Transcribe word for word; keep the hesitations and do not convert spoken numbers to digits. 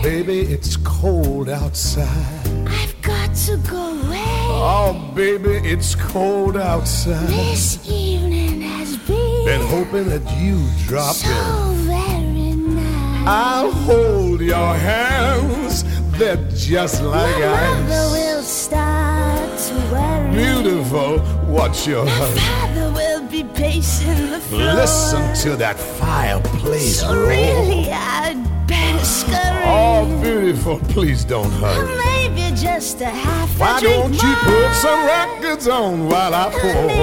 Baby, it's cold outside. I've got to go away. Oh, baby, it's cold outside. This evening has been, Been hoping that you drop so in. very nice. I'll hold your hands. They're just like My mother ice. will start to worry. Beautiful, what's your My hurry? father will be pacing the floor. Listen to that fireplace So roar. really, I'd better scurry. Oh, beautiful, please don't Or hurry. maybe just a half a Why drink don't you more. put some records on while I pour?